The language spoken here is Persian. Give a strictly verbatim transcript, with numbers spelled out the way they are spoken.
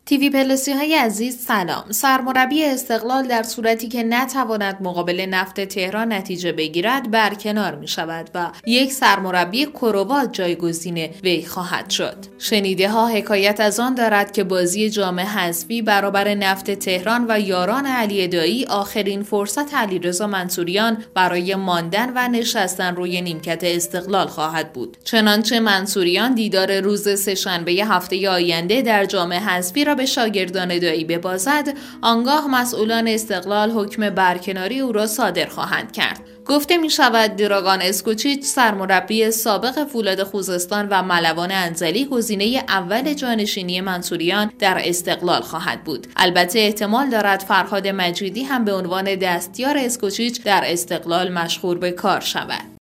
تیوی پلاسی های عزیز سلام. سرمربی استقلال در صورتی که نتواند مقابل نفت تهران نتیجه بگیرد برکنار می شود و یک سرمربی کروات جایگزین وی خواهد شد. شنیده ها حکایت از آن دارد که بازی جام حذفی برابر نفت تهران و یاران علی دایی آخرین فرصت علیرضا منصوریان برای ماندن و نشستن روی نیمکت استقلال خواهد بود. چنانچه منصوریان دیدار روز سه‌شنبه هفته آینده در جام حذفی را به شاگردان دایی ببازد، آنگاه مسئولان استقلال حکم برکناری او را صادر خواهند کرد. گفته می شود دراگان اسکوچیچ سرمربی سابق فولاد خوزستان و ملوان انزلی گزینه اول جانشینی منصوریان در استقلال خواهد بود. البته احتمال دارد فرهاد مجیدی هم به عنوان دستیار اسکوچیچ در استقلال مشغول به کار شود.